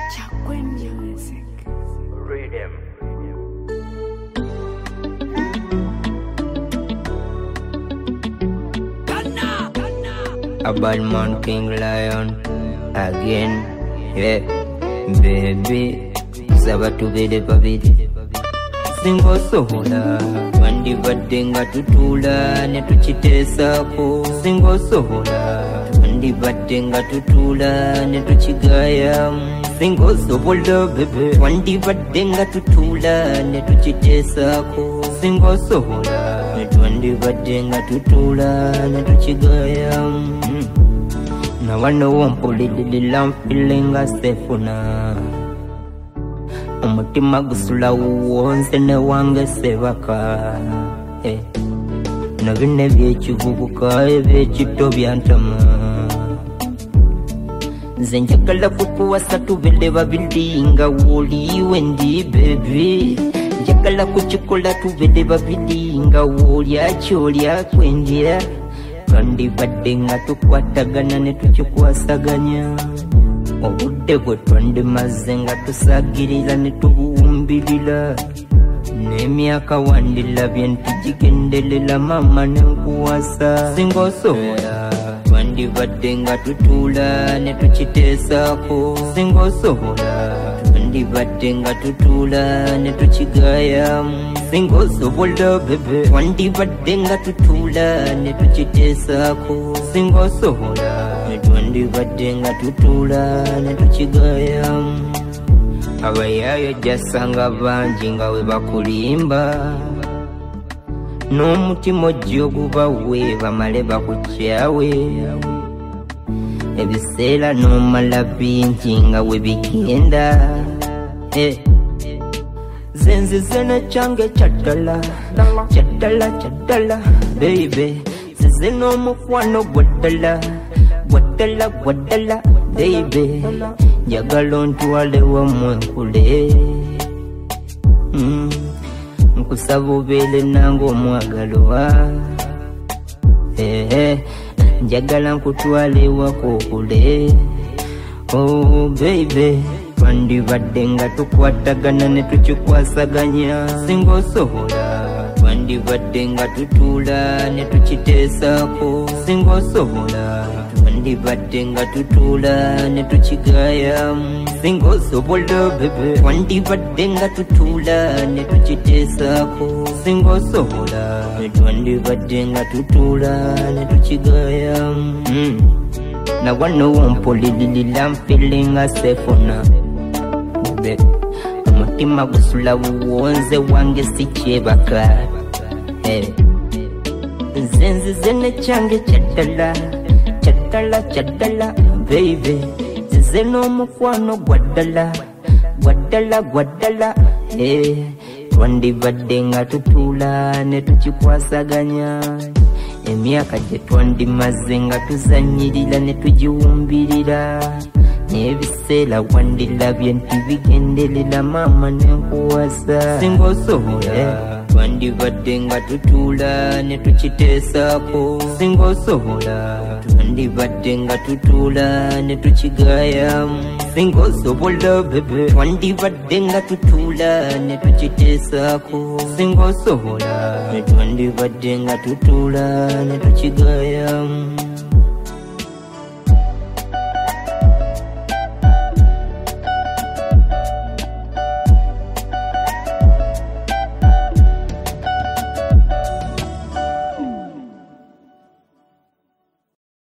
Chakwe Music. Rhythm. A bad man, King Lion, again, yeah, baby, Sabatu Vede Pavidi. Singo Sohola, Wandi Badenga Tutula, Netuchite Sapo, Singo Sohola, Wandi Badenga Tutula, Netuchigaya, Singo Sohola, baby, Wandi Badenga Tutula, Netuchite Sapo, Singo Sohola, Wandi Badenga Tutula, Netuchigaya. Now I know I'm pulling, I'm feeling a sefuna. Umutima gusula uwonse ne wange sebaka. Na bine byekivubuka ebyekito byantama. Nze njagala kukuwasa tubele babiri nga woliwe ndi baby. Njagala kukikola tubele babiri nga wolya kyolya kwendya. Kandi badenga tukwatagana ne tukikwasaganya. Obudde bwe twandimaze nga tusagirira ne tubuwumbirira. N'emyaka wandilabye nti gigenderera mama ne nkuwasa. Singa osobola twandibadde nga tutuula ne tukiteesaako. Singa osobola twandibadde nga tutuula ne tukigaya. Singa osobola bebe twandibadde nga tutuula ne tukiteesaako. Singa osobola twandibadde nga tutuula ne tukigaya. Abayaayo jasanga bangi nga we bakulimba. N'omutima ojja ogubawe bamale bakukyawe. Ebiseera n'omala bingi nga we bigenda. Zenzize nekyange kyaddala kyaddala kyaddala baby. Zize n'omukwano gwaddala gwaddala gwaddala baby. Njagala ontwale wammwe nkule. Nkusaba obeere nange omwagalwa. Njagala nkutwale ewaka okule. Oh baby, twandibadde nga tukwatagana ne tukikwasaganya. Singa osobola twandibadde nga tutuula ne tukiteesaako. Singa osobola twandibadde nga tutuula ne tukigaya. Singa osobola bebe twandibadde nga tutuula ne tukiteesaako. Singa osobola twandibadde nga tutuula ne tukigaya. Now I know I'm pulling, I'm feeling a sefuna. Umutima gusula uwonze wange sikyebaka. Nzenzize nekyange kyaddala kyaddala kyaddala baby. Zize n'omukwano gwaddala gwaddala gwaddala. Twandibadde nga tutuula ne tukikwasaganya. Emyaka gye twandimaze nga tuzanyirira ne tugiwumbirira. N'ebiseera wandilabye nti bigenderera mama ne nkuwasa. Singa osobola twandibadde nga tutuula ne tukiteesaako. Singa osobola twandibadde nga tutuula ne tukigaya. Singa osobola bebe twandibadde nga tutuula ne tukiteesaako. Singa osobola twandibadde nga tutuula ne tukigaya.